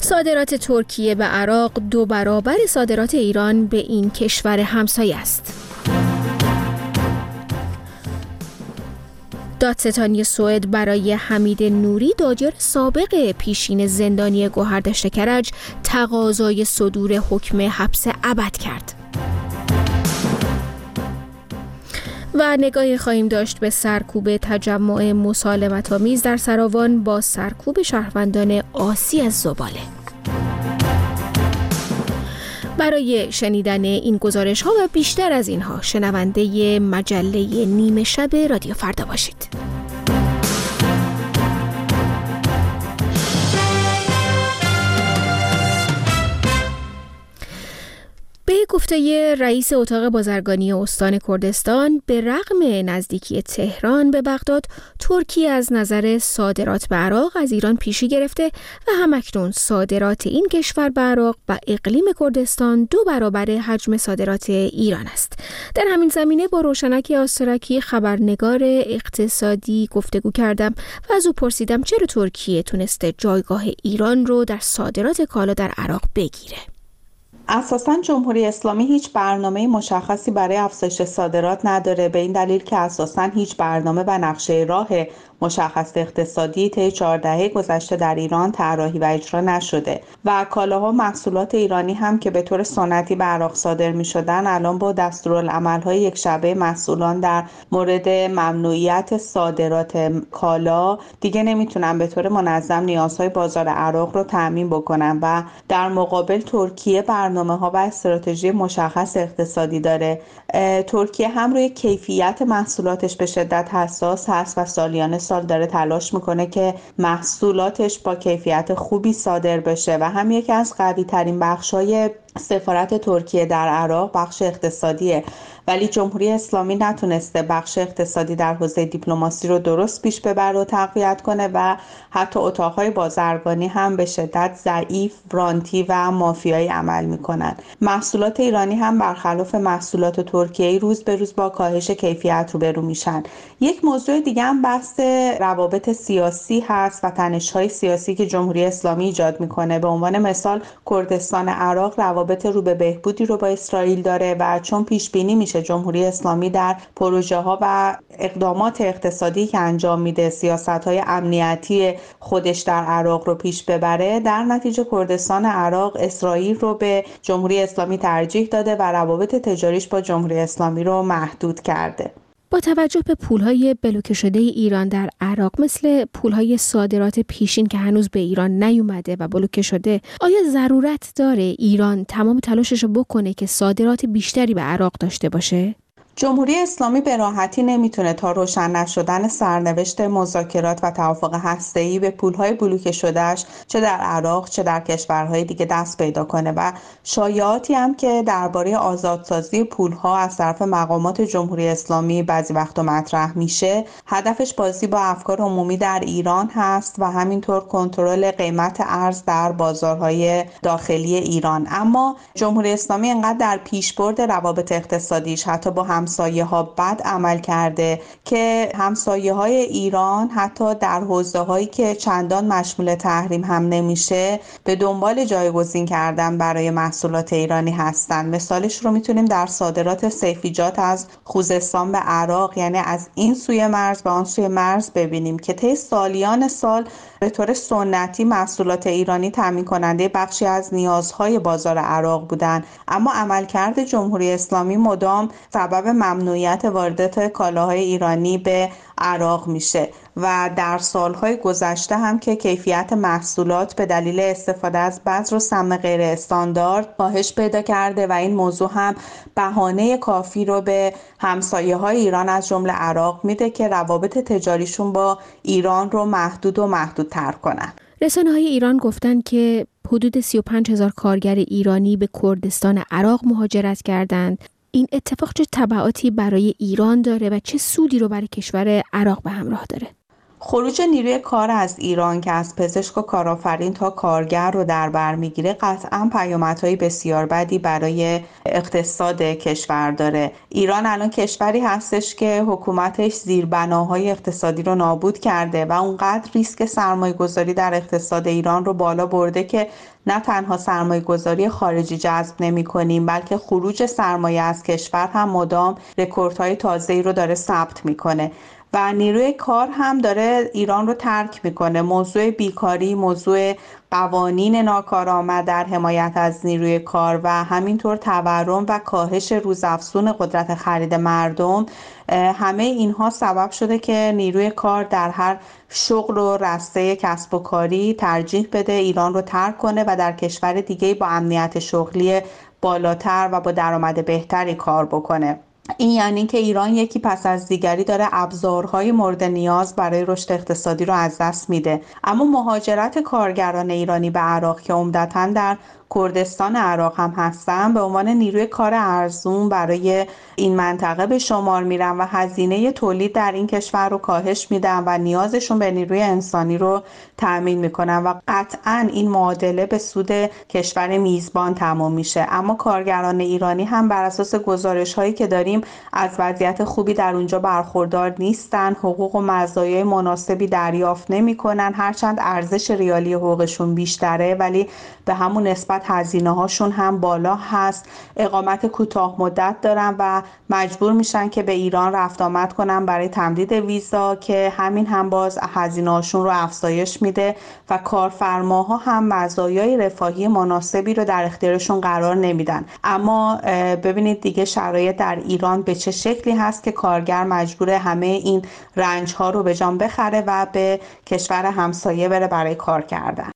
صادرات ترکیه به عراق 2 برابر صادرات ایران به این کشور همسایه است. دادستانی سوئد برای حمید نوری دادیار سابق پیشین زندانی گوهردشت کرج تقاضای صدور حکم حبس ابد کرد. و نگاهی خواهیم داشت به سرکوب تجمع مسالمت‌آمیز در سراوان با سرکوب شهروندان عاصی از زباله. برای شنیدن این گزارش ها و بیشتر از اینها شنونده مجله نیمه شب رادیو فردا باشید. به گفته رئیس اتاق بازرگانی استان کردستان، به رغم نزدیکی تهران به بغداد، ترکیه از نظر صادرات به عراق از ایران پیشی گرفته و همکنون صادرات این کشور به عراق و اقلیم کردستان 2 برابر حجم صادرات ایران است. در همین زمینه با روشنک آسترکی خبرنگار اقتصادی گفتگو کردم و از او پرسیدم چرا ترکیه تونسته جایگاه ایران رو در صادرات کالا در عراق بگیره. اساساً جمهوری اسلامی هیچ برنامه مشخصی برای افزایش صادرات نداره، به این دلیل که اساساً هیچ برنامه و نقشه راه مشخص اقتصادی طی 4 دهه گذشته در ایران طراحی و اجرا نشده و کالاها و محصولات ایرانی هم که به طور سنتی به عراق صادر می‌شدن الان با دستورالعمل‌های یک شبه مسئولان در مورد ممنوعیت صادرات کالا دیگه نمیتونن به طور منظم نیازهای بازار عراق رو تامین بکنن و در مقابل ترکیه برنامه‌ها و استراتژی مشخص اقتصادی داره. ترکیه هم روی کیفیت محصولاتش به شدت حساس هست و سالیانه سال داره تلاش میکنه که محصولاتش با کیفیت خوبی صادر بشه و هم یکی از قوی ترین بخشای سفارت ترکیه در عراق بخش اقتصادیه، ولی جمهوری اسلامی نتونسته بخش اقتصادی در حوزه دیپلماسی رو درست پیش ببره و تقویت کنه و حتی اتاقهای بازرگانی هم به شدت ضعیف، رانتی و مافیایی عمل میکنن. محصولات ایرانی هم برخلاف محصولات ترکیه‌ای روز به روز با کاهش کیفیت روبرو میشن. یک موضوع دیگه هم بحث روابط سیاسی هست و تنش‌های سیاسی که جمهوری اسلامی ایجاد میکنه. به عنوان مثال کردستان عراق روابط رو به بهبودی رو با اسرائیل داره و چون پیش بینی میشه جمهوری اسلامی در پروژه ها و اقدامات اقتصادی که انجام میده سیاست های امنیتی خودش در عراق رو پیش ببره، در نتیجه کردستان عراق اسرائیل رو به جمهوری اسلامی ترجیح داده و روابط تجاریش با جمهوری اسلامی رو محدود کرده. با توجه به پولهای بلوکه شده ایران در عراق مثل پولهای صادرات پیشین که هنوز به ایران نیومده و بلوکه شده، آیا ضرورت داره ایران تمام تلاشش رو بکنه که صادرات بیشتری به عراق داشته باشه؟ جمهوری اسلامی به راحتی نمیتونه تا روشن نشدن سرنوشت مذاکرات و توافق هسته‌ای به پولهای بلوکه شدهش چه در عراق چه در کشورهای دیگه دست پیدا کنه و شایعاتی هم که درباره آزادسازی پولها از طرف مقامات جمهوری اسلامی بعضی وقتا مطرح میشه، هدفش بازی با افکار عمومی در ایران هست و همینطور کنترل قیمت ارز در بازارهای داخلی ایران. اما جمهوری اسلامی انقدر در پیشبرد روابط اقتصادیش حتی با همسایه ها بد عمل کرده که همسایه های ایران حتی در حوزه هایی که چندان مشمول تحریم هم نمیشه به دنبال جایگزین کردن برای محصولات ایرانی هستند. مثالش رو میتونیم در صادرات سیفیجات از خوزستان به عراق، یعنی از این سوی مرز به آن سوی مرز ببینیم که طی سالیان سال به طور سنتی محصولات ایرانی تامین کننده بخشی از نیازهای بازار عراق بودند، اما عملکرد جمهوری اسلامی مدام سبب ممنوعیت واردات کالاهای ایرانی به عراق میشه و در سالهای گذشته هم که کیفیت محصولات به دلیل استفاده از بذر و سم غیر استاندارد کاهش پیدا کرده و این موضوع هم بهانه کافی رو به همسایه های ایران از جمله عراق میده که روابط تجاریشون با ایران رو محدودتر کنن. رسانه‌های ایران گفتن که حدود 35,000 کارگر ایرانی به کردستان عراق مهاجرت کردند. این اتفاق چه تبعاتی برای ایران داره و چه سودی رو برای کشور عراق به همراه داره؟ خروج نیروی کار از ایران که از پزشک و کارآفرین تا کارگر رو در بر میگیره قطعاً پیامدهای بسیار بدی برای اقتصاد کشور داره. ایران الان کشوری هستش که حکومتش زیربناهای اقتصادی رو نابود کرده و اونقدر ریسک سرمایه‌گذاری در اقتصاد ایران رو بالا برده که نه تنها سرمایه‌گذاری خارجی جذب نمی‌کنیم بلکه خروج سرمایه از کشور هم مدام رکوردهای تازه‌ای رو داره ثبت می‌کنه و نیروی کار هم داره ایران رو ترک میکنه. موضوع بیکاری، موضوع قوانین ناکارآمد در حمایت از نیروی کار و همینطور تورم و کاهش روزافزون قدرت خرید مردم، همه اینها سبب شده که نیروی کار در هر شغل و رسته کسب و کاری ترجیح بده ایران رو ترک کنه و در کشور دیگه با امنیت شغلی بالاتر و با درآمد بهتری کار بکنه. این یعنی که ایران یکی پس از دیگری داره ابزارهای مورد نیاز برای رشد اقتصادی رو از دست میده. اما مهاجرت کارگران ایرانی به عراق که عمدتاً در کردستان عراق هم هستن به عنوان نیروی کار ارزون برای این منطقه به شمار میرن و هزینه تولید در این کشور رو کاهش میدن و نیازشون به نیروی انسانی رو تأمین میکنن و قطعاً این معادله به سود کشور میزبان تمام میشه. اما کارگران ایرانی هم بر اساس گزارش هایی که داریم از وضعیت خوبی در اونجا برخوردار نیستن، حقوق و مزایای مناسبی دریافت نمیکنن، هرچند ارزش ریالی حقوقشون بیشتره ولی به همون نسبت هزینه هاشون هم بالا هست. اقامت کوتاه مدت دارن و مجبور میشن که به ایران رفت آمد کنن برای تمدید ویزا که همین هم باز هزینه هاشون رو افزایش میده و کارفرماها هم مزایای رفاهی مناسبی رو در اختیارشون قرار نمیدن. اما ببینید دیگه شرایط در ایران به چه شکلی هست که کارگر مجبور همه این رنج ها رو به جان بخره و به کشور همسایه بره برای کار کردن.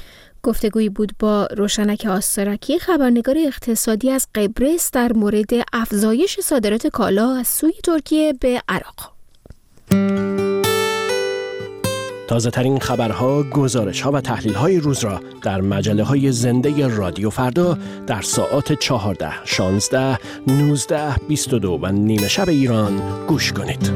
گفتگویی بود با روشنک آسترکی، خبرنگار اقتصادی از قبرس در مورد افزایش صادرات کالا از سوی ترکیه به عراق. تازه ترین خبرها، گزارش‌ها و تحلیل‌های روز را در مجله‌های زنده رادیو فردا در ساعات 14، 16، 19، 22 و نیمه شب ایران گوش کنید.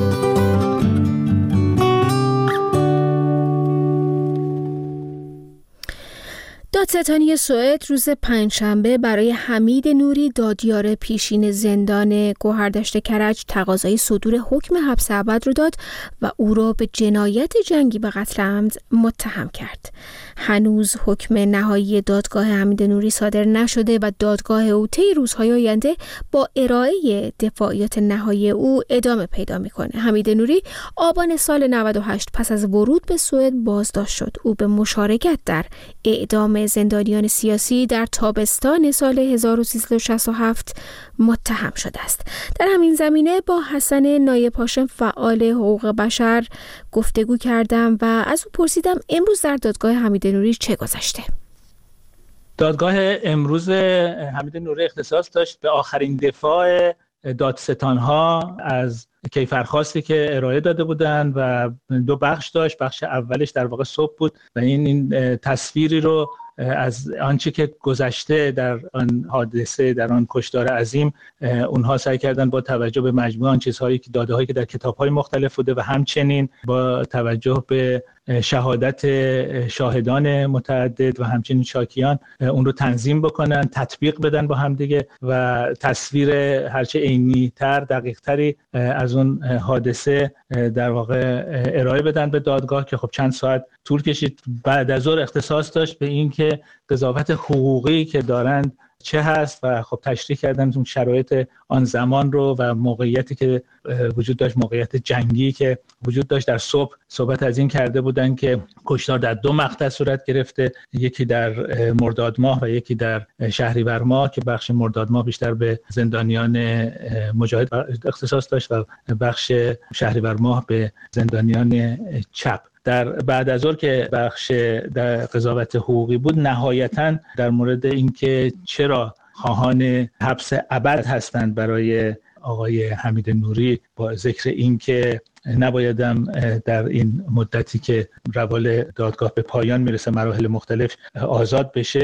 دادستانی سوئد روز پنجشنبه برای حمید نوری دادیار پیشین زندان گوهردشت کرج تقاضای صدور حکم حبس ابد رو داد و او را به جنایت جنگی به قتل عمد متهم کرد. هنوز حکم نهایی دادگاه حمید نوری صادر نشده و دادگاه او طی روزهای آینده با ارائه دفاعیات نهایی او ادامه پیدا میکنه. حمید نوری آبان سال 98 پس از ورود به سوئد بازداشت شد. او به مشارکت در اعدام زندانیان سیاسی در تابستان سال 1367 متهم شده است. در همین زمینه با حسن نایب هاشم فعال حقوق بشر گفتگو کردم و از او پرسیدم امروز در دادگاه حمید نوری چه گذشته. دادگاه امروز حمید نوری اختصاص داشت به آخرین دفاع دادستان‌ها از کیفرخواستی که ارائه داده بودند و دو بخش داشت. بخش اولش در واقع صبح بود و این تصویری رو از آنچه که گذشته در آن حادثه، در آن کشتار عظیم، اونها سعی کردن با توجه به مجموع آن چیزهایی که داده‌هایی که در کتاب‌های مختلف بوده و همچنین با توجه به شهادت شاهدان متعدد و همچنین شاکیان اون رو تنظیم بکنن، تطبیق بدن با هم دیگه و تصویر هرچه عینی‌تر، دقیق‌تری از اون حادثه در واقع ارائه بدن به دادگاه که خب چند ساعت طول کشید. بعد از ظهر اختصاص داشت به این که قضاوت حقوقی که دارند چه هست و خب تشریح کردن اون شرایط آن زمان رو و موقعیتی که وجود داشت، موقعیت جنگی که وجود داشت. در صبح صحبت از این کرده بودن که کشتار در دو مقطع صورت گرفته، یکی در مرداد ماه و یکی در شهریور ماه که بخش مرداد ماه بیشتر به زندانیان مجاهد اختصاص داشت و بخش شهریور ماه به زندانیان چپ. در بعد از ظهر که بخش در قضاوت حقوقی بود، نهایتاً در مورد اینکه چرا خواهان حبس ابد هستند برای آقای حمید نوری با ذکر اینکه نبایدم در این مدتی که روال دادگاه به پایان میرسه مراحل مختلف آزاد بشه،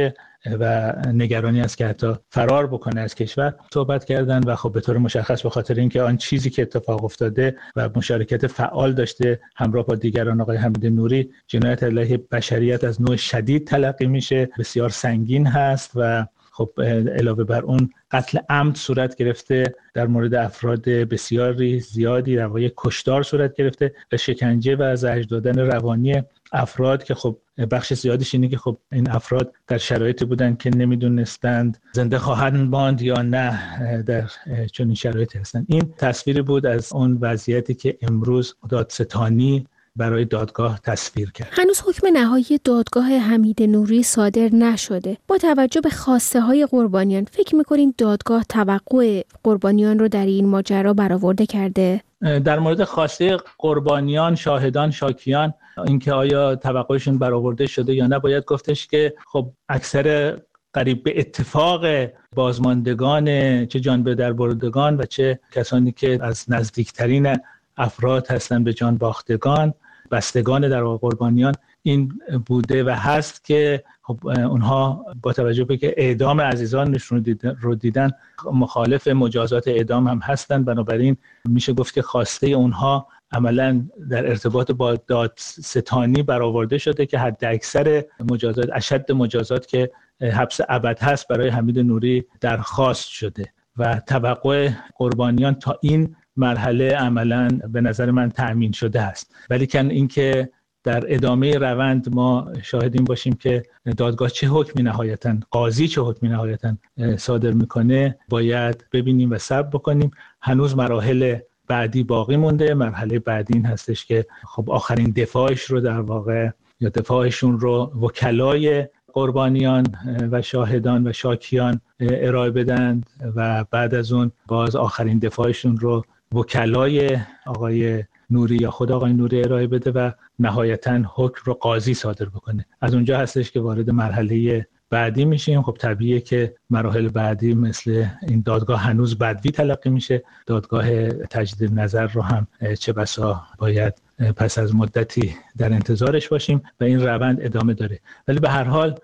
و نگرانی است که حتی فرار بکنه از کشور صحبت کردن و خب به طور مشخص به خاطر اینکه آن چیزی که اتفاق افتاده و مشارکت فعال داشته همراه با دیگران آقای حمید نوری، جنایت علیه بشریت از نوع شدید تلقی میشه، بسیار سنگین هست و خب علاوه بر اون قتل عمد صورت گرفته، در مورد افراد بسیاری زیادی در واقع کشتار صورت گرفته و شکنجه و زجر دادن روانی افراد که خب بخش زیادش اینه که خب این افراد در شرایطی بودن که نمیدونستند زنده خواهند ماند یا نه در چنین شرایطی هستند. این تصویری بود از اون وضعیتی که امروز دادستانی برای دادگاه تصویر کرد. هنوز حکم نهایی دادگاه حمید نوری صادر نشده. با توجه به خواسته های قربانیان فکر می‌کنین دادگاه توقع قربانیان رو در این ماجرا برآورده کرده؟ در مورد خواسته قربانیان، شاهدان، شاکیان، اینکه آیا توقعشون برآورده شده یا نه، باید گفتش که خب اکثر قریب به اتفاق بازماندگان، چه جان به در بردگان و چه کسانی که از نزدیکترین افراد هستن به جان باختگان، بستگان در واقع قربانیان، این بوده و هست که خب اونها با توجه به که اعدام عزیزانشون رو دیدن مخالف مجازات اعدام هم هستن. بنابراین میشه گفت که خواسته اونها عملا در ارتباط با دادستانی برآورده شده که حد اکثر مجازات، اشد مجازات که حبس ابد هست برای حمید نوری درخواست شده و توقع قربانیان تا این مرحله عملاً به نظر من تأمین شده است. ولی کن اینکه در ادامه روند ما شاهدیم باشیم که دادگاه چه حکمی نهایتاً، قاضی چه حکمی نهایتاً صادر میکنه، باید ببینیم و صبر بکنیم. هنوز مراحل بعدی باقی مونده. مرحله بعدی این هستش که خب آخرین دفاعش رو در واقع یا دفاعشون رو وکلای قربانیان و شاهدان و شاکیان ارائه بدند و بعد از اون باز آخرین دفاعشون رو وکلای آقای نوری یا خود آقای نوری ارائه بده و نهایتاً حکم رو قاضی صادر بکنه. از اونجا هستش که وارد مرحله بعدی میشیم. خب طبیعیه که مراحل بعدی مثل این دادگاه هنوز بدوی تلقی میشه. دادگاه تجدید نظر رو هم چه بسا باید پس از مدتی در انتظارش باشیم و این روند ادامه داره. ولی به هر حال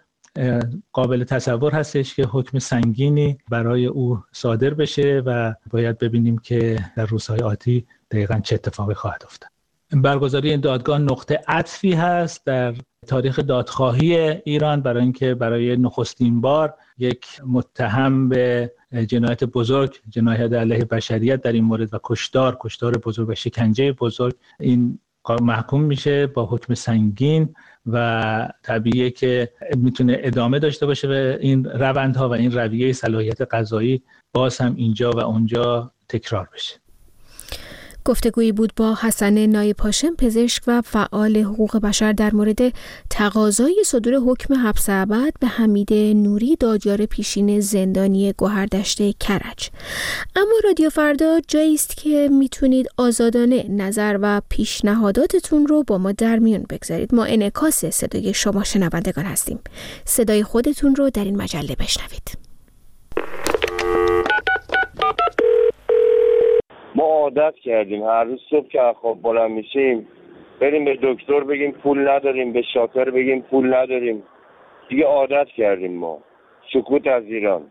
قابل تصور هستش که حکم سنگینی برای او صادر بشه و باید ببینیم که در روزهای آتی دقیقاً چه اتفاقی خواهد افتاد. برگزاری این دادگاه نقطه عطفی هست در تاریخ دادخواهی ایران، برای اینکه برای نخستین بار یک متهم به جنایت بزرگ، جنایت علیه بشریت در این مورد و کشتار بزرگ و شکنجه بزرگ، این محکوم میشه با حکم سنگین و طبیعیه که میتونه ادامه داشته باشه و این روندها و این رویه صلاحیت قضایی باز هم اینجا و اونجا تکرار بشه. گفتگویی بود با حسن نایب هاشم، پزشک و فعال حقوق بشر در مورد تقاضای صدور حکم حبس ابد به حمید نوری، دادیار پیشین زندانی گوهردشت کرج. اما رادیو فردا جایی است که میتونید آزادانه نظر و پیشنهاداتتون رو با ما در میون بگذارید. ما انعکاس صدای شما شنوندگان هستیم. صدای خودتون رو در این مجله بشنوید. ما عادت کردیم هر روز صبح که خواب بلند میشیم بریم به دکتر بگیم پول نداریم، به شاکر بگیم پول نداریم. دیگه عادت کردیم ما. سکوت از ایران.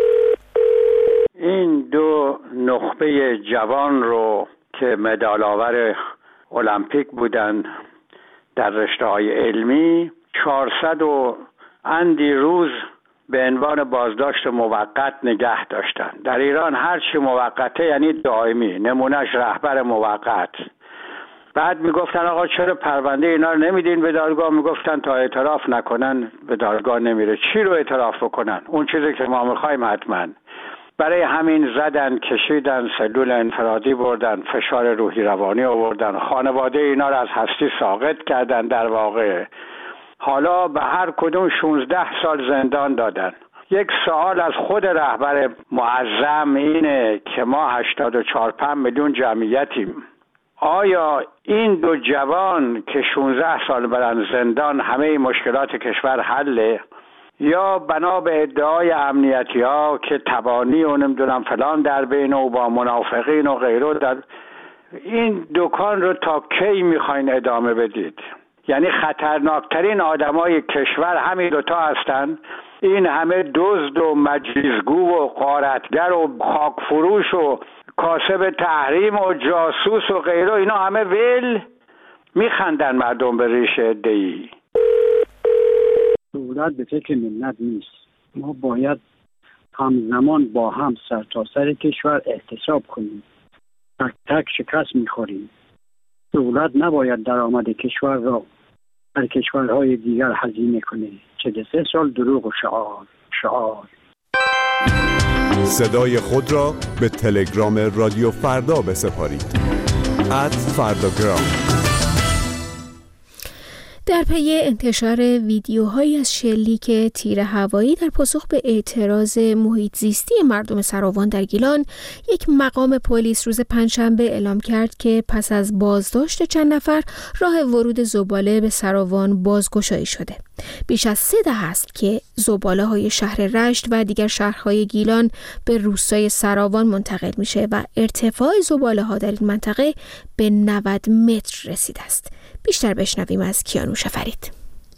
این دو نخبه جوان رو که مدال آور المپیک بودن در رشته‌های علمی 400 و اندی روز به عنوان بازداشت موقت نگه داشتن. در ایران هر چی موقته یعنی دائمی، نمونهش رهبر موقت. بعد میگفتن آقا چرا پرونده اینا رو نمیدین به دادگاه؟ میگفتن تا اعتراف نکنن به دادگاه نمیره. چی رو اعتراف بکنن؟ اون چیزی که ما میخوایم حتما. برای همین زدن، کشیدن، سلول انفرادی بردن، فشار روحی روانی آوردن، خانواده اینا رو از هستی ساقط کردن در واقع. حالا به هر کدوم 16 سال زندان دادن. یک سوال از خود رهبر معظم اینه که ما 84-85 میلیون جمعیتیم. آیا این دو جوان که 16 سال برن زندان همه مشکلات کشور حله؟ یا بنا به ادعای امنیتی ها که تبانی و نمیدونم فلان در بین و با منافقین و غیره در این دکان رو تا کی میخواین ادامه بدید؟ یعنی خطرناکترین آدمای کشور همین دوتا هستن این همه دزد و مجلسگو و غارتگر و خاکفروش و کاسب تحریم و جاسوس و غیره، اینا همه ول میخندن مردم به ریش عده‌ای. دولت به فکر ملت نیست. ما باید همزمان با هم سرتاسر کشور احتساب کنیم. تک تک شکست میخوریم. دولت نباید درآمد کشور را در کشورهای دیگر هزینه کنه. 43 سال دروغ و شعار. صدای خود را به تلگرام رادیو فردا بسپارید. @فرداگرام. در پی انتشار ویدیوهایی از شلیک تیر هوایی در پاسخ به اعتراض محیط زیستی مردم سراوان در گیلان، یک مقام پلیس روز پنجشنبه اعلام کرد که پس از بازداشت چند نفر راه ورود زباله به سراوان بازگشایی شده. بیش از 3 دهه است که زباله‌های شهر رشت و دیگر شهرهای گیلان به روستای سراوان منتقل میشه و ارتفاع زباله‌ها در این منطقه به 90 متر رسیده است. بیشتر بشنویم از کیانوش فرید.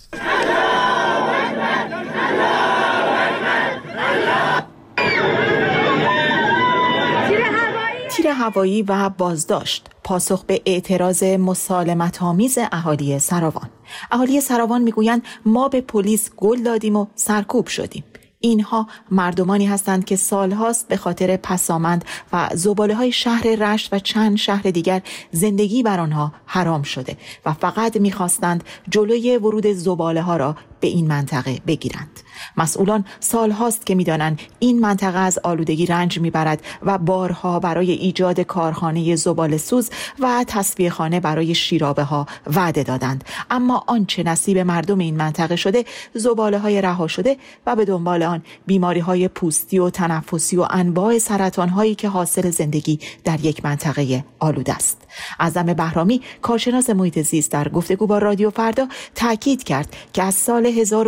تیر هوایی و بازداشت پاسخ به اعتراض مسالمت‌آمیز اهالی سراوان. اهالی سراوان میگویند ما به پلیس گل دادیم و سرکوب شدیم. اینها مردمانی هستند که سالهاست به خاطر پسامند و زباله‌های شهر رشت و چند شهر دیگر زندگی بر آنها حرام شده و فقط می‌خواستند جلوی ورود زباله‌ها را به این منطقه بگیرند. مسئولان سالهاست که می‌دانند این منطقه از آلودگی رنج می‌برد و بارها برای ایجاد کارخانه زباله‌سوز و تصفیه‌خانه برای شیرابه‌ها وعده دادند، اما آنچه نصیب مردم این منطقه شده زباله‌های رها شده و به دنبال آن بیماری‌های پوستی و تنفسی و انواع سرطان‌هایی که حاصل زندگی در یک منطقه آلوده است. اعظم بهرامی کارشناس محیط زیست در گفتگو با رادیو فردا تاکید کرد که از سال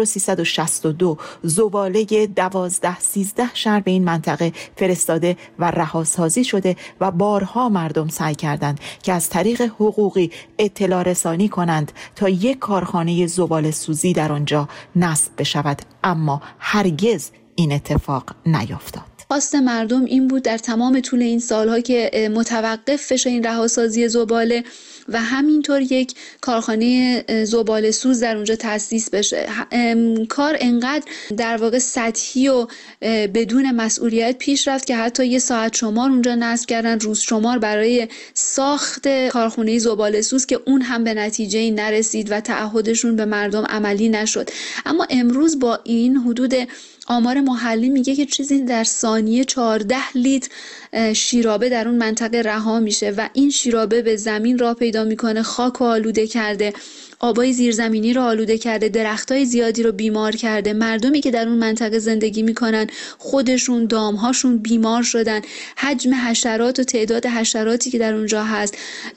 1362 زباله 12-13 شهر به این منطقه فرستاده و رهاسازی شده و بارها مردم سعی کردند که از طریق حقوقی اطلاع رسانی کنند تا یک کارخانه زباله سوزی در آنجا نصب بشود، اما هرگز این اتفاق نیفتاد. خواست مردم این بود در تمام طول این سالها که متوقف بشه این رهاسازی زباله و همینطور یک کارخانه زباله سوز در اونجا تأسیس بشه. کار انقدر در واقع سطحی و بدون مسئولیت پیش رفت که حتی یه ساعت شمار اونجا نصب کردن، روز شمار برای ساخت کارخانه زباله سوز که اون هم به نتیجه نرسید و تعهدشون به مردم عملی نشد. اما امروز با این حدود آمار محلی میگه که چیزی در ثانیه 14 لیتر شیرابه در اون منطقه رها میشه و این شیرابه به زمین راه پیدا میکنه، خاک رو آلوده کرده، آبای زیرزمینی رو آلوده کرده، درختای زیادی رو بیمار کرده. مردمی که در اون منطقه زندگی میکنن خودشون، دامهاشون بیمار شدن. حجم حشرات و تعداد حشراتی که در اونجا هست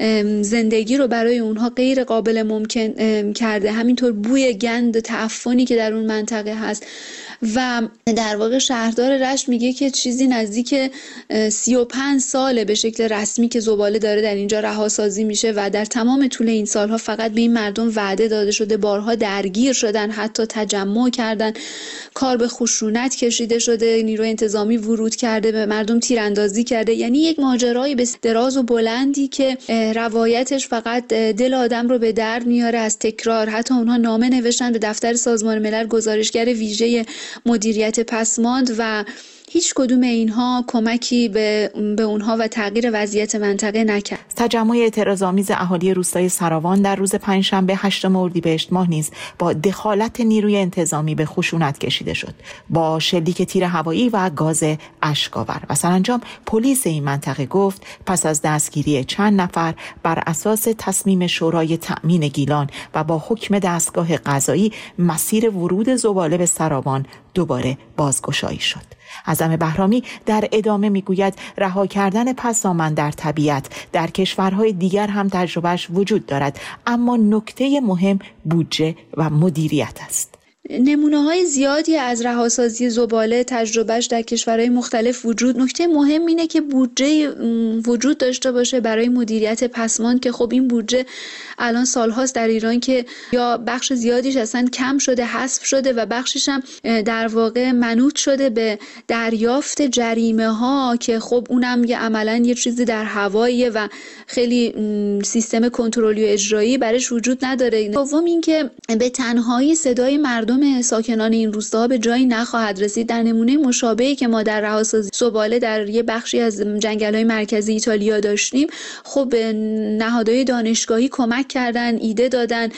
زندگی رو برای اونها غیر قابل ممکن کرده. همینطور بوی گند تعفنی که در اون منطقه هست و در واقع شهردار رشت میگه که چیزی نزدیک 35 ساله به شکل رسمی که زباله داره در اینجا رهاسازی میشه و در تمام طول این سالها فقط به این مردم وعده داده شده، بارها درگیر شدن، حتی تجمع کردن، کار به خشونت کشیده شده، نیروی انتظامی ورود کرده، به مردم تیراندازی کرده. یعنی یک ماجرای به دراز و بلندی که روایتش فقط دل آدم رو به درد میاره از تکرار. حتی اونها نامه نوشتن به دفتر سازمان ملل، گزارشگر ویژه مدیریت پسماند و هیچ کدوم اینها کمکی به اونها و تغییر وضعیت منطقه نکرد. تجمع اعتراض‌آمیز اهالی روستای سراوان در روز پنجشنبه 8 اردیبهشت ماه نیز با دخالت نیروی انتظامی به خشونت کشیده شد، با شلیک تیر هوایی و گاز اشک‌آور و سرانجام پلیس این منطقه گفت پس از دستگیری چند نفر بر اساس تصمیم شورای تأمین گیلان و با حکم دستگاه قضایی مسیر ورود زباله به سراوان دوباره بازگشایی شد. اعظم بهرامی در ادامه میگوید رها کردن پسامند در طبیعت در کشورهای دیگر هم تجربهش وجود دارد، اما نکته مهم بودجه و مدیریت است. نمونه‌های زیادی از رهاسازی زباله تجربهش در کشورهای مختلف وجود. نکته مهم اینه که بودجه وجود داشته باشه برای مدیریت پسماند که خب این بودجه الان سالهاست در ایران که یا بخش زیادیش اصلا کم شده، حذف شده و بخشش هم در واقع منوط شده به دریافت جریمه ها که خب اونم یه عملاً یه چیزی در هواییه و خیلی سیستم کنترلی و اجرایی برش وجود نداره. دوم اینکه به تنهایی صدای مردم ساکنان این روستاها به جایی نخواهد رسید. در نمونه مشابهی که ما در رهاسازی زباله در یه بخشی از جنگل‌های مرکزی ایتالیا داشتیم، خب نهادهای دانشگاهی کمک کردن، ایده دادن،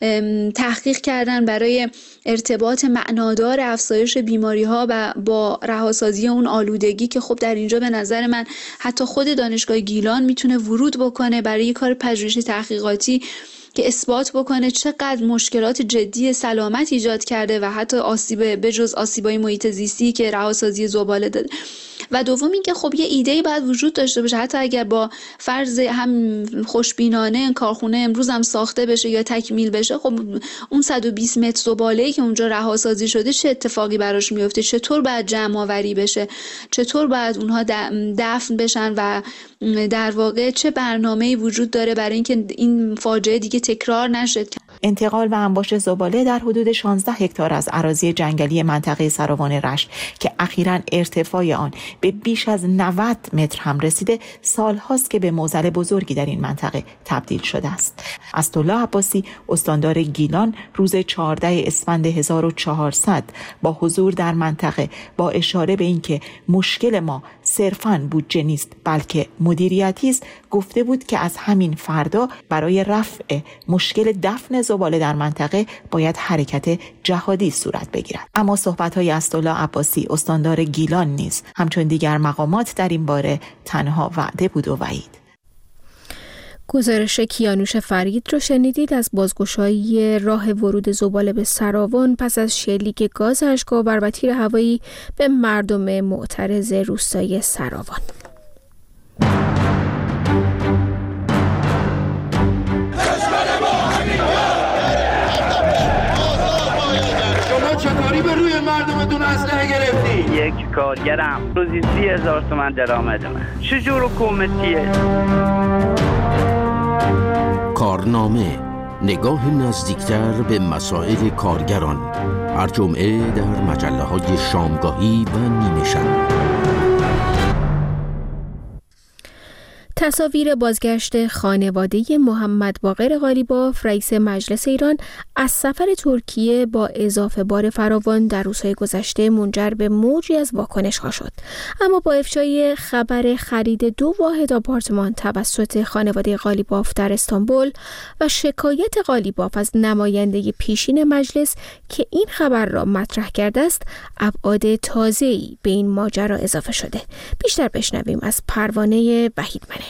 تحقیق کردن برای ارتباط معنادار افزایش بیماری‌ها و با رهاسازی اون آلودگی که خب در اینجا به نظر من حتی خود دانشگاه گیلان میتونه ورود بکنه برای کار پژوهشی تحقیقاتی که اثبات بکنه چقدر مشکلات جدی سلامت ایجاد کرده و حتی آسیب بجز آسیبای محیط زیستی که رهاسازی زباله داده. و دوم این که خب یه ایده‌ای باید وجود داشته باشه، حتی اگر با فرض هم خوشبینانه این کارخونه امروز هم ساخته بشه یا تکمیل بشه، خب اون 120 متر زباله‌ای که اونجا رهاسازی شده چه اتفاقی براش میفته، چطور باید جمع آوری بشه، چطور باید اونها دفن بشن و در واقع چه برنامه‌ای وجود داره برای اینکه این فاجعه دیگه تکرار نشه. انتقال و انباش زباله در حدود 16 هکتار از اراضی جنگلی منطقه سراوان رشت که اخیراً ارتفاع آن به بیش از 90 متر هم رسیده، سالهاست که به معضل بزرگی در این منطقه تبدیل شده است. اسدالله عباسی استاندار گیلان روز 14 اسفند 1400 با حضور در منطقه با اشاره به اینکه مشکل ما صرفاً بودجه نیست بلکه مدیریتی است، گفته بود که از همین فردا برای رفع مشکل دفن زباله در منطقه باید حرکت جهادی صورت بگیرد. اما صحبت‌های اسدالله عباسی استاندار گیلان نیز همچون دیگر مقامات در این باره تنها وعده بود و وعید. گزارش کیانوش فرید رو شنیدید از بازگشایی راه ورود زباله به سراوان پس از شلیک گاز اشک‌آور و تیر هوایی به مردم معترض روستای سراوان. چطوری به روی مردمتون اسلحه گرفتی؟ یک کارگرم روزی 30,000 تومان درآمدمه. چجور حکومتیه؟ کارنامه، نگاه نزدیکتر به مسائل کارگران، هر جمعه در مجله‌های شامگاهی و نیمه شب. تصاویر بازگشت خانواده محمد باقر قالیباف رئیس مجلس ایران از سفر ترکیه با اضافه بار فراوان در روزهای گذشته منجر به موجی از واکنش‌ها شد. اما با افشای خبر خرید 2 واحد آپارتمان توسط خانواده قالیباف در استانبول و شکایت قالیباف از نماینده پیشین مجلس که این خبر را مطرح کرده است، ابعاد تازه‌ای به این ماجرا اضافه شده. بیشتر بشنویم از پروانه وحید منش.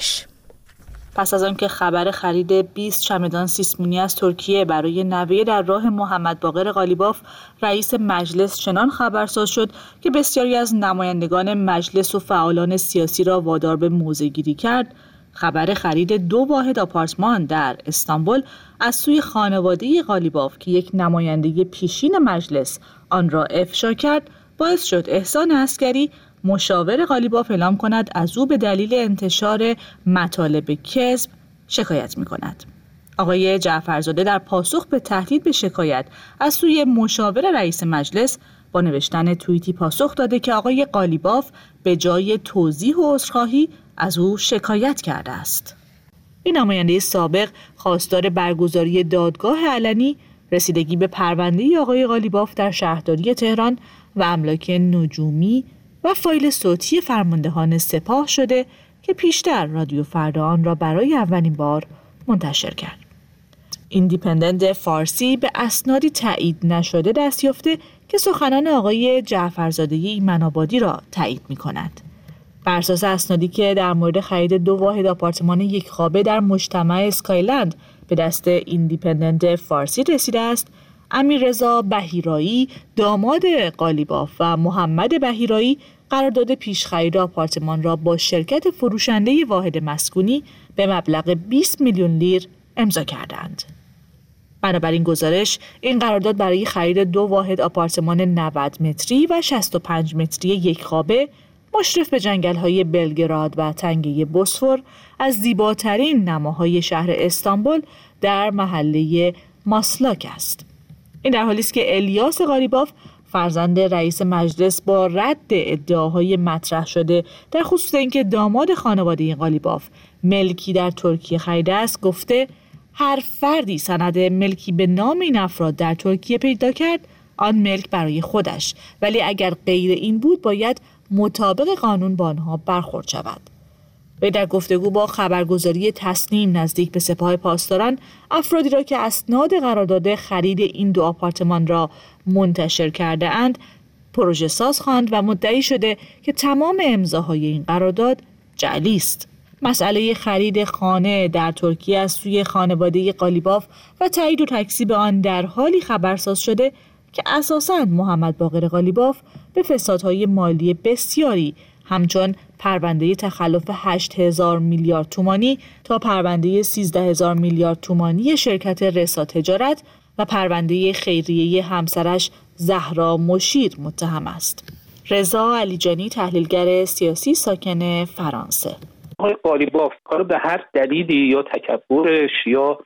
پس از آنکه خبر خرید 20 چمدان سیسمونی از ترکیه برای نوه در راه محمد باقر قالیباف رئیس مجلس چنان خبرساز شد که بسیاری از نمایندگان مجلس و فعالان سیاسی را وادار به موضع‌گیری کرد، خبر خرید 2 واحد آپارتمان در استانبول از سوی خانواده قالیباف که یک نماینده پیشین مجلس آن را افشا کرد، باعث شد احسان عسکری مشاور قالیباف اعلام کند از او به دلیل انتشار مطالب کذب شکایت می‌کند. آقای جعفرزاده در پاسخ به تهدید به شکایت از سوی مشاور رئیس مجلس با نوشتن توییتی پاسخ داده که آقای قالیباف به جای توضیح و عذرخواهی از او شکایت کرده است. این نماینده سابق خواستار برگزاری دادگاه علنی، رسیدگی به پرونده آقای قالیباف در شهرداری تهران و املاک نجومی و فایل صوتی فرماندهان سپاه شده که پیشتر رادیو فردا آن را برای اولین بار منتشر کرد. ایندیپندنت فارسی به اسنادی تایید نشده دست یافته که سخنان آقای جعفرزاده ایمن‌آبادی را تایید می‌کند. بر اساس اسنادی که در مورد خرید 2 واحد آپارتمان یک خوابه در مجتمع اسکایلند به دست ایندیپندنت فارسی رسیده است، امیررضا بهیرایی داماد قالیباف و محمد بهیرایی قرارداد پیش‌خرید آپارتمان را با شرکت فروشنده واحد مسکونی به مبلغ 20 میلیون لیر امضا کردند. بنابراین گزارش این قرارداد برای خرید 2 واحد آپارتمان 90 متری و 65 متری یک خوابه مشرف به جنگل‌های بلگراد و تنگه بوسفور از زیباترین نماهای شهر استانبول در محله ماسلاک است. این در حالی است که الیاس قالیباف فرزند رئیس مجلس با رد ادعاهای مطرح شده در خصوص اینکه داماد خانواده قالیباف ملکی در ترکیه خریده است گفته هر فردی سند ملکی به نام این افراد در ترکیه پیدا کرد آن ملک برای خودش، ولی اگر غیر این بود باید مطابق قانون با آنها برخورد شود. وی در گفتگو با خبرگزاری تسنیم نزدیک به سپاه پاسداران افرادی را که اسناد قرارداد خرید این 2 آپارتمان را منتشر کرده اند پروژه ساز خواند و مدعی شده که تمام امضاهای این قرارداد جعلی است. مسئله خرید خانه در ترکیه از سوی خانواده قالیباف و تایید و تکذیب آن در حالی خبرساز شده که اساساً محمد باقر قالیباف به فسادهای مالی بسیاری همچون پرونده تخلف 8,000 میلیارد تومانی تا پرونده 13,000 میلیارد تومانی شرکت رسا تجارت و پرونده خیریه همسرش زهرا مشیر متهم است. رضا علیجانی تحلیلگر سیاسی ساکن فرانسه: آقای قالیباف کارو به هر دلیلی یا تکبرش یا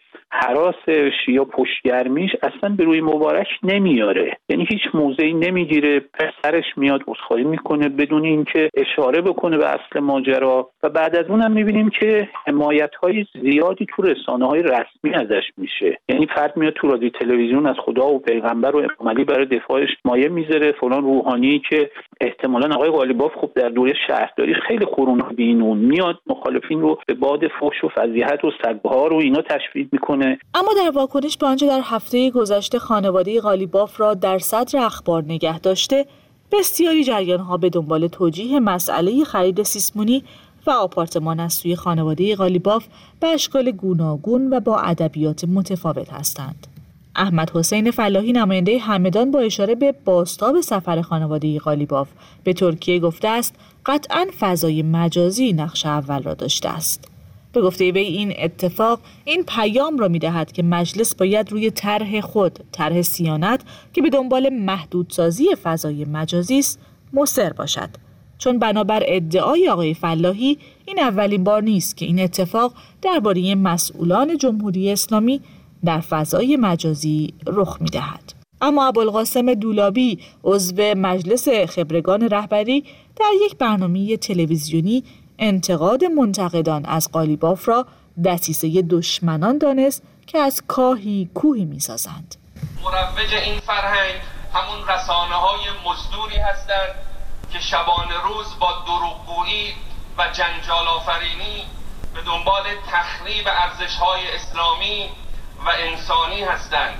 هراسش یا پشتگرمیش اصلا به روی مبارک نمیاره، یعنی هیچ موضعی نمیگیره، پسرش میاد عذرخواهی میکنه بدون اینکه اشاره بکنه به اصل ماجرا و بعد از اونم میبینیم که حمایت‌های زیادی تو رسانه‌های رسمی ازش میشه، یعنی فرد میاد تو رادیو تلویزیون از خدا و پیغمبر و امام علی برای دفاعش مایه میذاره، فلان روحانی که احتمالاً آقای قالیباف خب در دوره شهرداری خیلی قرون بینون میاد مخالفین رو به باد فحش و فضیحت و سگ‌ها و اینا تشویق میکنه. اما در واکنش به آنچه در هفته گذشته خانواده قالیباف را در صدر اخبار نگه داشته، بسیاری جریان‌ها به دنبال توجیه مسئله خرید سیسمونی و آپارتمان از سوی خانواده قالیباف به اشکال گوناگون و با ادبیات متفاوت هستند. احمد حسین فلاحی نماینده همدان با اشاره به بازتاب سفر خانواده قالیباف به ترکیه گفته است قطعاً فضای مجازی نقش اول را داشته است. به گفته وی این اتفاق این پیام را می‌دهد که مجلس باید روی طرح خود، طرح صیانت که به دنبال محدودسازی فضای مجازی است، مصر باشد. چون بنابر ادعای آقای فلاحی این اولین بار نیست که این اتفاق درباره مسئولان جمهوری اسلامی در فضای مجازی رخ می‌دهد. اما ابوالقاسم دولابی عضو مجلس خبرگان رهبری در یک برنامه تلویزیونی انتقاد منتقدان از قالیباف را دسیسه دشمنان دانست که از کاهی کوهی می‌سازند. مروج این فرهنگ همون رسانه‌های مزدوری هستند که شبانه روز با دروغگویی و جنجال آفرینی به دنبال تخریب ارزش‌های اسلامی و انسانی هستند،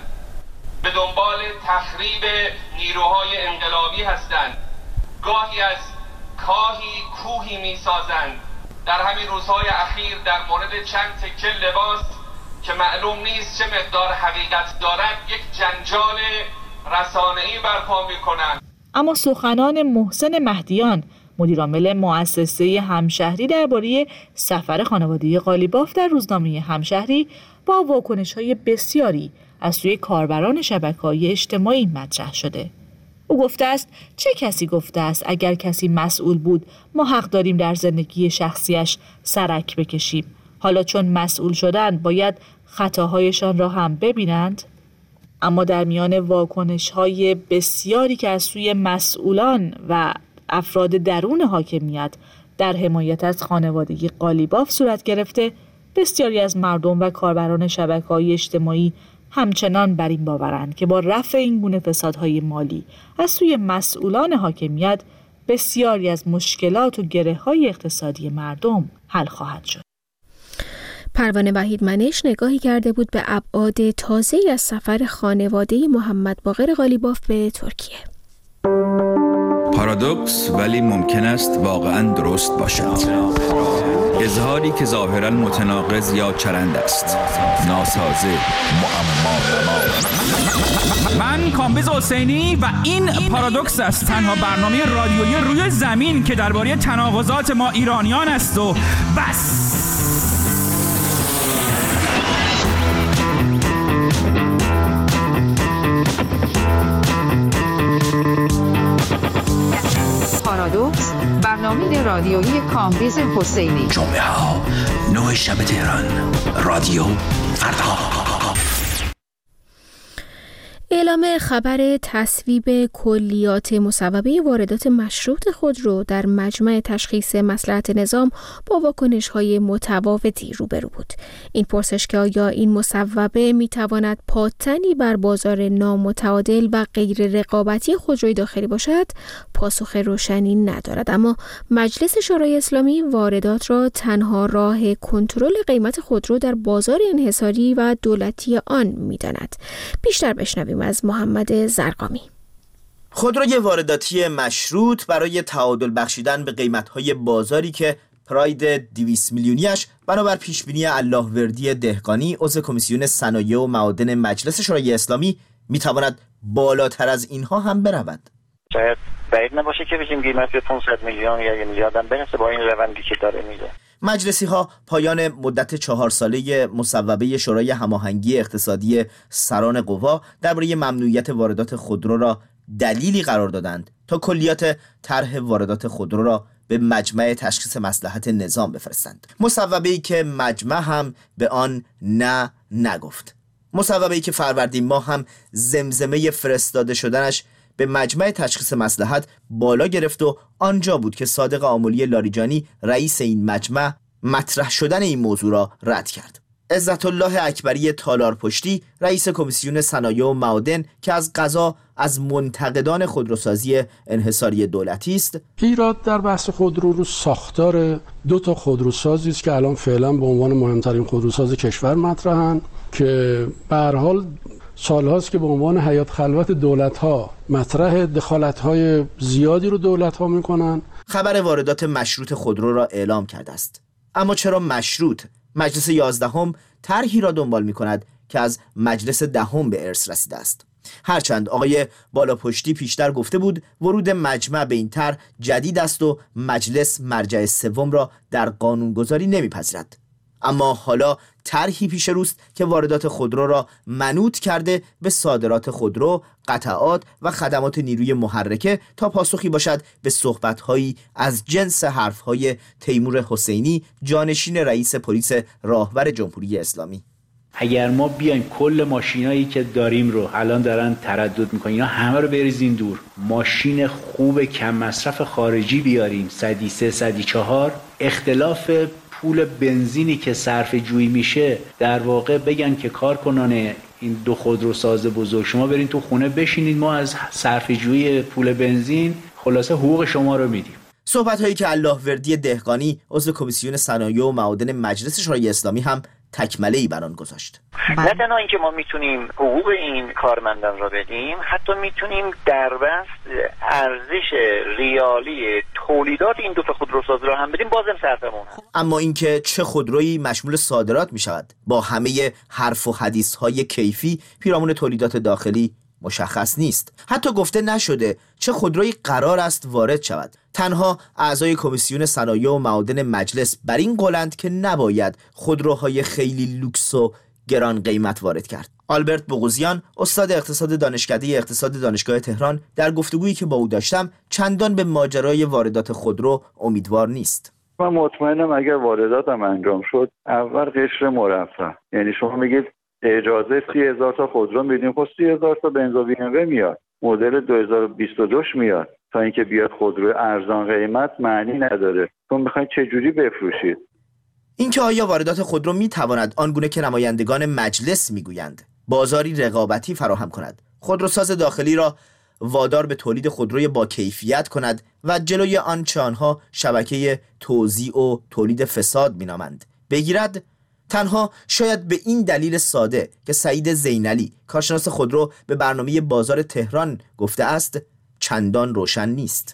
به دنبال تخریب نیروهای انقلابی هستند، گاهی از کاهی کوهی می‌سازند. در همین روزهای اخیر در مورد چند تکه لباس که معلوم نیست چه مقدار حقیقت دارد یک جنجال رسانه‌ای برپا می‌کنند. اما سخنان محسن مهدیان مدیرعامل مؤسسه همشهری درباره سفر خانواده قالیباف در روزنامه همشهری با واکنش‌های بسیاری از سوی کاربران شبکه‌های اجتماعی مطرح شده. او گفته است چه کسی گفته است اگر کسی مسئول بود ما حق داریم در زندگی شخصیش سرک بکشیم، حالا چون مسئول شدند باید خطاهایشان را هم ببینند؟ اما در میان واکنش‌های بسیاری که از سوی مسئولان و افراد درون حاکمیت در حمایت از خانواده قالیباف صورت گرفته، بسیاری از مردم و کاربران شبکه‌های اجتماعی همچنان بر این باورند که با رفع این گونه فسادهای مالی از سوی مسئولان حاکمیت بسیاری از مشکلات و گره‌های اقتصادی مردم حل خواهد شد. پروانه وحیدمنش نگاهی کرده بود به ابعاد تازه‌ای از سفر خانواده محمد باقر قالیباف به ترکیه. پارادوکس ولی ممکن است واقعاً درست باشد. اظهاری که ظاهراً متناقض یا چرند است، ناسازه، معما. من کامبیز حسینی و این پارادوکس است، تنها برنامه رادیویی روی زمین که درباره تناقضات ما ایرانیان است و بس. برنامه رادیویی کامبیز حسینی. جمعه ها 9 شب تهران. رادیو فردا. اعلام خبر تصویب کلیات مصوبه واردات مشروط خودرو در مجمع تشخیص مصلحت نظام با واکنش‌های متفاوتی روبرو بود. این پرسش که آیا این مصوبه می‌تواند پادتنی بر بازار نامتعادل و غیر رقابتی خودروی داخلی باشد، پاسخ روشنی ندارد. اما مجلس شورای اسلامی واردات را تنها راه کنترل قیمت خودرو در بازار انحصاری و دولتی آن می‌داند. بیشتر بشنویم از محمد زرقامی. خودروی وارداتی مشروط برای تعادل بخشیدن به قیمت‌های بازاری که پراید 200 میلیونیش بنابر پیشبینی اللهوردی دهقانی عضو کمیسیون صنایع و معادن مجلس شورای اسلامی میتواند بالاتر از اینها هم برود. شاید بعید نباشه که بگیم قیمت 500 میلیون یا 1 میلیارد هم برسه با این روندی که داره میره. مجلسی ها پایان مدت 4 ساله مصوبه شورای هماهنگی اقتصادی سران قوا درباره ممنوعیت واردات خودرو را دلیلی قرار دادند تا کلیات طرح واردات خودرو را به مجمع تشخیص مصلحت نظام بفرستند. مصوبه‌ای که مجمع هم به آن نه نگفت. مصوبه‌ای که فروردین ماه هم زمزمه فرستاده شدنش به مجمع تشخیص مصلحت بالا گرفت و آنجا بود که صادق آملی لاریجانی رئیس این مجمع مطرح شدن این موضوع را رد کرد. عزت الله اکبری تالارپشتی رئیس کمیسیون صنایع و معادن که از قضا از منتقدان خودروسازی انحصاری دولتی است، ایراد در بحث خودرو رو ساختار 2 خودروسازی است که الان فعلا به عنوان مهمترین خودروساز کشور مطرحن که به هر حال سالهاست که به عنوان حیات خلوت دولت‌ها مطرح دخالت‌های زیادی رو دولت‌ها می‌کنن. خبر واردات مشروط خودرو را اعلام کرده است. اما چرا مشروط؟ مجلس 11 طرحی را دنبال می‌کند که از مجلس 10 به ارث رسیده است. هرچند آقای بالاپشتی پیشتر گفته بود ورود مجمع به این طرح جدید است و مجلس مرجع سوم را در قانونگذاری نمی‌پذیرد. اما حالا طرحی پیش روست که واردات خودرو را منوط کرده به صادرات خودرو، قطعات و خدمات نیروی محرکه تا پاسخی باشد به صحبت‌هایی از جنس حرف‌های تیمور حسینی، جانشین رئیس پلیس راهور جمهوری اسلامی. اگر ما بیایم کل ماشینایی که داریم رو الان دارن تردد میکنن اینا همه رو بریزیم دور، ماشین خوب کم مصرف خارجی بیاریم 103 104، اختلاف پول بنزینی که صرف جویی میشه در واقع بگن که کارکنان این 2 خودروساز بزرگ شما برین تو خونه بشینید، ما از صرف جویی پول بنزین خلاصه حقوق شما رو میدیم. صحبت هایی که اللهوردی دهقانی عضو کمیسیون صنایع و معادن مجلس شورای اسلامی هم تکمله‌ای بر آن گذاشت. نه تنها اینکه ما میتونیم حقوق این کارمندان را بدیم، حتی میتونیم در بست ارزش ریالی تولیدات این 2 خودروساز را هم بدیم، بازم صرفمون. اما اینکه چه خودرویی مشمول صادرات میشود با همه حرف و حدیث‌های کیفی پیرامون تولیدات داخلی مشخص نیست. حتی گفته نشده چه خودرویی قرار است وارد شود. تنها اعضای کمیسیون صنایع و معادن مجلس بر این قولند که نباید خودروهای خیلی لوکس و گران قیمت وارد کرد. آلبرت بغوزیان استاد اقتصاد دانشکده اقتصاد دانشگاه تهران در گفتگویی که با او داشتم چندان به ماجرای واردات خودرو امیدوار نیست. من مطمئنم اگر وارداتم انجام شد اول قشر مرفه، یعنی شما میگید اجازه 30,000 تا خودرو میدیم، خب 30,000 تا بنزا بی ام و میاد، مدل 2022 میاد، تا اینکه بیاد خودرو ارزان قیمت معنی نداره. چون میخواین چه جوری بفروشید؟ اینکه آیا واردات خودرو میتواند آنگونه که نمایندگان مجلس میگویند بازاری رقابتی فراهم کند، خودروساز داخلی را وادار به تولید خودروی با کیفیت کند و جلوی آنچه آنها شبکه توزیع و تولید فساد مینامند بگیرد؟ تنها شاید به این دلیل ساده که سعید زینعلی کارشناس خودرو به برنامه بازار تهران گفته است چندان روشن نیست.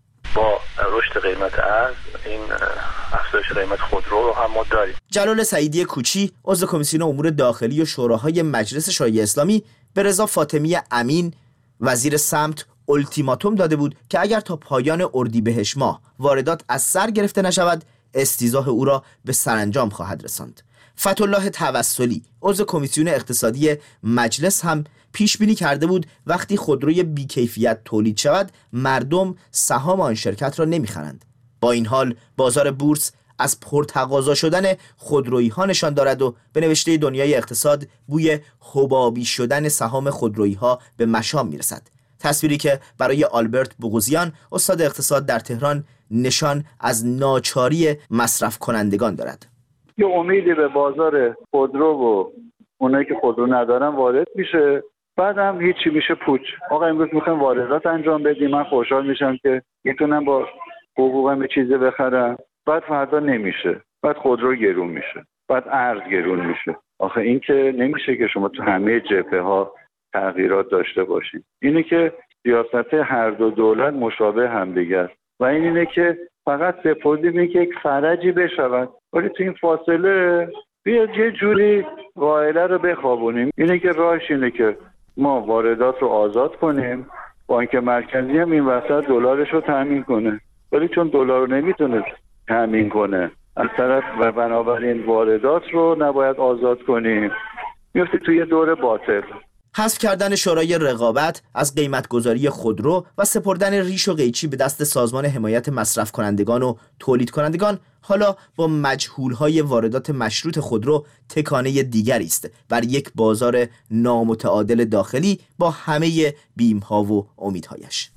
با رشد قیمت ارز این افزایش قیمت خودرو رو هم ما داریم. جلال سعیدی کوچی عضو کمیسیون امور داخلی و شوراهای مجلس شورای اسلامی به رضا فاطمی امین وزیر سمت التیماتوم داده بود که اگر تا پایان اردیبهشت ماه واردات از سر گرفته نشود استیضاح او را به سرانجام خواهد رساند. فتح‌الله توسلی عضو کمیسیون اقتصادی مجلس هم پیش بینی کرده بود وقتی خودروی بیکیفیت تولید شود مردم سهام آن شرکت را نمیخرند. با این حال بازار بورس از پرتقاضا شدن خودرویی ها نشان دارد و به نوشته دنیای اقتصاد بوی حبابی شدن سهام خودرویی ها به مشام میرسد. تصویری که برای آلبرت بوغوزیان استاد اقتصاد در تهران نشان از ناچاری مصرف کنندگان دارد. یه امیدی به بازار خودرو و اونایی که خودرو ندارن وارد میشه، بعد هم هیچی میشه پوچ. آقا امروز میخوایم واردات انجام بدیم، من خوشحال میشم که میتونم با حقوقم یه چیزی بخرم، بعد فردا نمیشه، بعد خودرو گرون میشه، بعد ارز گرون میشه. آخه این که نمیشه که شما تو همه جبهه ها تغییرات داشته باشید. اینه که سیاست هر دو دولت مشابه همدیگه است و اینه که فقط سپردیم این که یک فرجی بشود، ولی تو این فاصله بیاد یه جوری قائله رو بخوابونیم. اینه که راهش اینه که ما واردات رو آزاد کنیم، بانک مرکزی هم این وسط دلارش رو تامین کنه، ولی چون دلار رو نمیتونه تامین کنه از طرف و بنابراین واردات رو نباید آزاد کنیم، میفته توی دور باطل. حذف کردن شورای رقابت از قیمتگذاری خودرو و سپردن ریش و قیچی به دست سازمان حمایت مصرف کنندگان و تولید کنندگان حالا با مجهول‌های واردات مشروط خودرو تکانه دیگری است بر یک بازار نامتعادل داخلی با همه بیم‌ها و امیدهایش.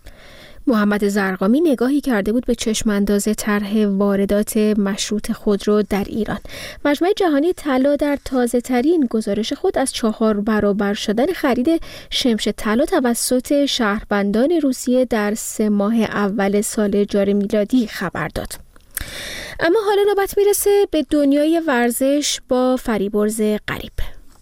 محمد زرقامی نگاهی کرده بود به چشمانداز طرح واردات مشروط خودرو در ایران. مجمع جهانی طلا در تازه‌ترین گزارش خود از 4 برابر شدن خرید شمش طلا توسط شهروندان روسیه در 3 ماه اول سال جاری میلادی خبر داد. اما حالا نوبت میرسه به دنیای ورزش با فریبرز غریب.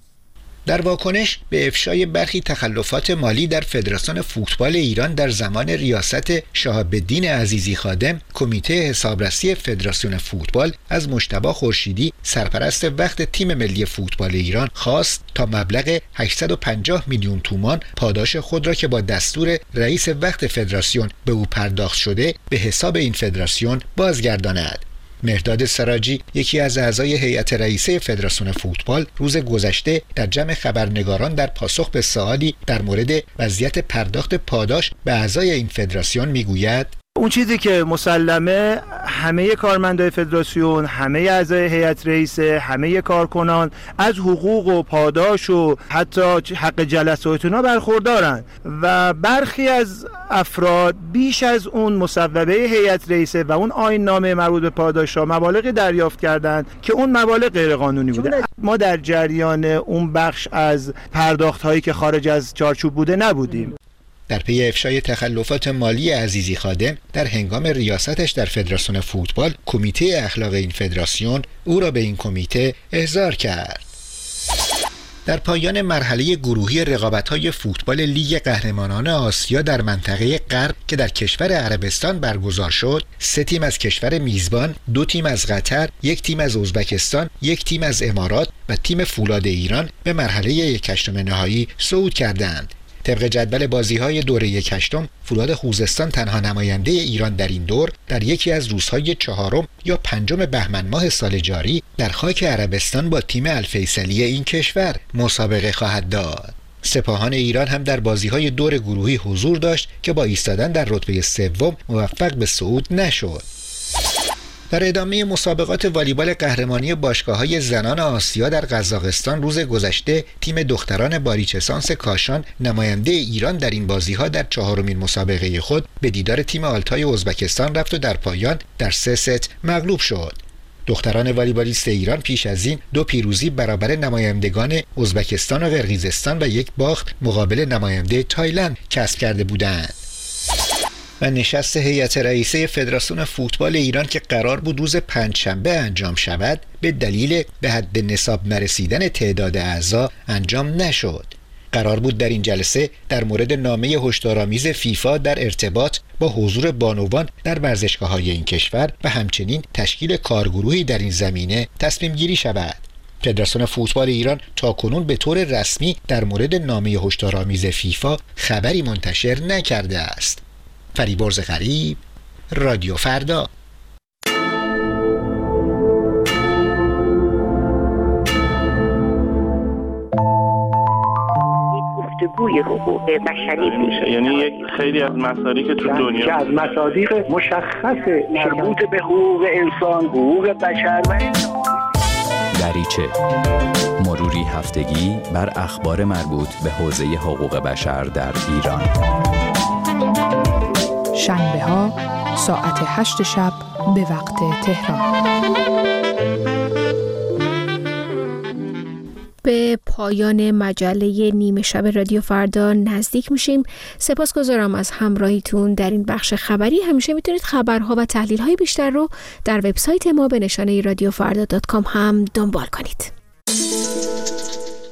در واکنش به افشای برخی تخلفات مالی در فدراسیون فوتبال ایران در زمان ریاست شهاب الدین عزیزی خادم، کمیته حسابرسی فدراسیون فوتبال از مجتبی خورشیدی سرپرست وقت تیم ملی فوتبال ایران خواست تا مبلغ 850 میلیون تومان پاداش خود را که با دستور رئیس وقت فدراسیون به او پرداخت شده به حساب این فدراسیون بازگرداند. مهرداد سراجی، یکی از اعضای هیئت رئیسه فدراسیون فوتبال، روز گذشته در جمع خبرنگاران در پاسخ به سوالی در مورد وضعیت پرداخت پاداش به اعضای این فدراسیون میگوید: اون چیزی که مسلمه همه کارمندای فدراسیون، همه اعضای هیئت رئیسه، همه کارکنان از حقوق و پاداش و حتی حق جلسات اونا برخوردارن و برخی از افراد بیش از اون مصوبه هیئت رئیسه و اون آیین نامه مربوط به پاداش‌ها مبالغ دریافت کردند که اون مبالغ غیر قانونی بوده. ما در جریان اون بخش از پرداخت‌هایی که خارج از چارچوب بوده نبودیم. در پی افشای تخلفات مالی عزیزی خادم در هنگام ریاستش در فدراسیون فوتبال، کمیته اخلاق این فدراسیون او را به این کمیته احضار کرد. در پایان مرحله گروهی رقابت‌های فوتبال لیگ قهرمانان آسیا در منطقه غرب که در کشور عربستان برگزار شد، 3 تیم از کشور میزبان، 2 تیم از قطر، 1 تیم از ازبکستان، 1 تیم از امارات و تیم فولاد ایران به مرحله 1/8 نهایی صعود کردند. طبق جدول بازی‌های دوره 1/8 فولاد خوزستان تنها نماینده ایران در این دور در یکی از روزهای 4 یا 5 بهمن ماه سال جاری در خاک عربستان با تیم الفیصلی این کشور مسابقه خواهد داد. سپاهان ایران هم در بازی‌های دور گروهی حضور داشت که با ایستادن در رتبه 3 موفق به صعود نشد. در ادامه مسابقات والیبال قهرمانی باشگاه‌های زنان آسیا در قزاقستان روز گذشته، تیم دختران باریچسانس کاشان نماینده ایران در این بازی‌ها در 4مین مسابقه خود به دیدار تیم آلتای ازبکستان رفت و در پایان در 3 ست مغلوب شد. دختران والیبالیست ایران پیش از این 2 پیروزی برابر نمایندگان ازبکستان و قرقیزستان و 1 باخت مقابل نماینده تایلند کسب کرده بودند. و نشست هیئت رئیسه فدراسیون فوتبال ایران که قرار بود روز 5 شنبه انجام شود به دلیل به حد نصاب نرسیدن تعداد اعضا انجام نشد. قرار بود در این جلسه در مورد نامه هشدارآمیز فیفا در ارتباط با حضور بانوان در ورزشگاه‌های این کشور و همچنین تشکیل کارگروهی در این زمینه تصمیم گیری شود. فدراسیون فوتبال ایران تاکنون به طور رسمی در مورد نامه هشدارآمیز فیفا خبری منتشر نکرده است. فریبرز غریب، رادیو فردا. الگوی حقوق بشری میشه. یعنی یک خیلی از مسائلی که تو دنیا که از مصادیق مشخص مربوط به حقوق انسان، حقوق بشر و دریچه، مروری هفتگی بر اخبار مربوط به حوزه حقوق بشر در ایران. شنبه ها ساعت 8 شب به وقت تهران. به پایان مجله نیمه شب رادیو فردا نزدیک میشیم. سپاسگزارم از همراهیتون در این بخش خبری. همیشه میتونید خبرها و تحلیل‌های بیشتر رو در وبسایت ما به نشانه radiofrda.com هم دنبال کنید.